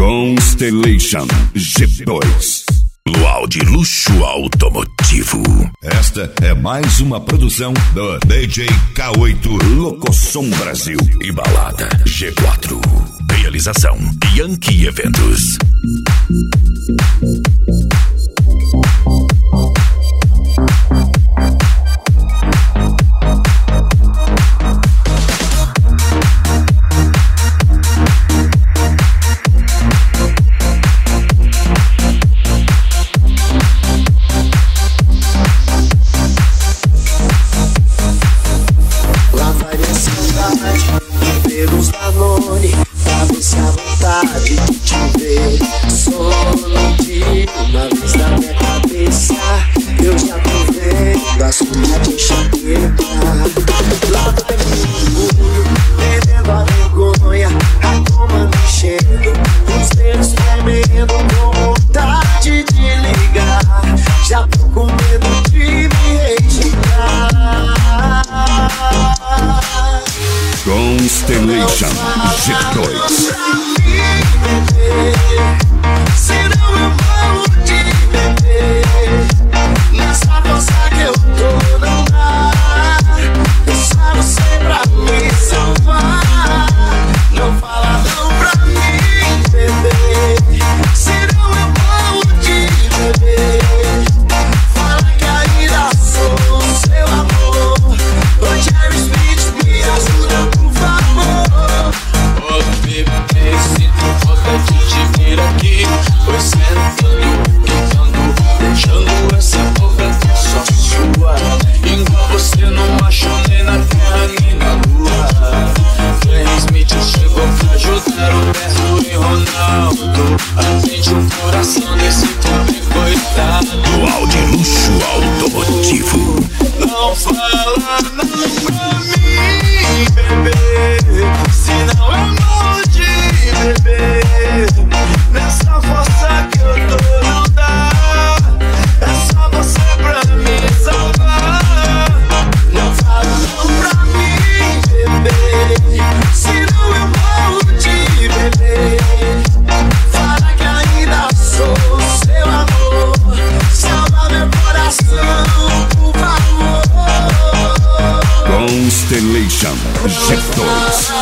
Constellation G2. Luau de luxo automotivo. Esta é mais uma produção do DJ K8 Locosom Brasil e Balada G4. Realização Yankee Eventos. Constellation G2. Atende o coração desse pobre coitado. Luau de luxo automotivo. Não fala não pra mim, bebê, senão eu morro de bebê. Nessa força que eu tô não dá. É só você pra me salvar. Não fala não pra mim, bebê, senão eu morro de bebê. Constellation G2.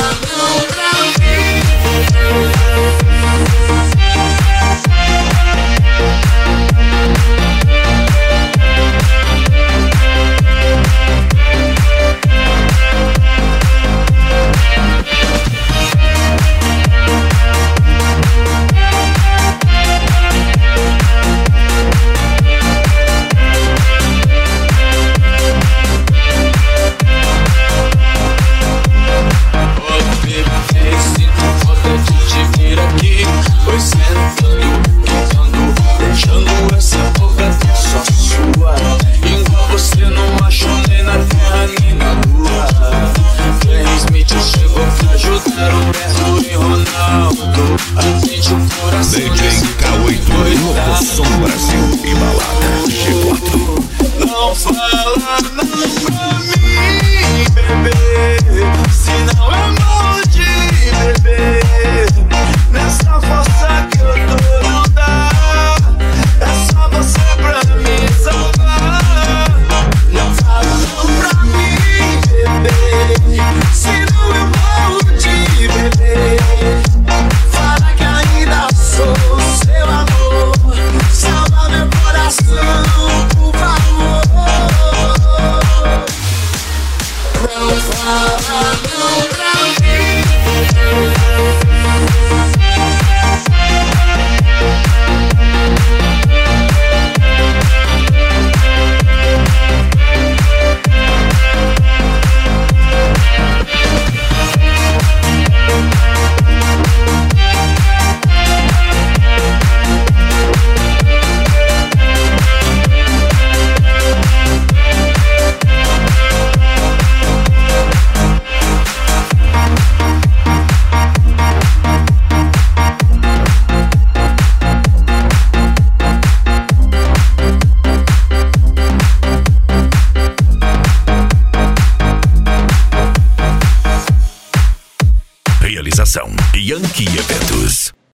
Atende o coração DJ K8 Locosom Brasil e Balada G4. Não fala não pra mim, bebê, senão eu morro de bebê. Nessa força que eu tô não dá. É só você pra me salvar. Não fala não pra mim, bebê, senão eu morro de bebê. Realização Yankee Eventos.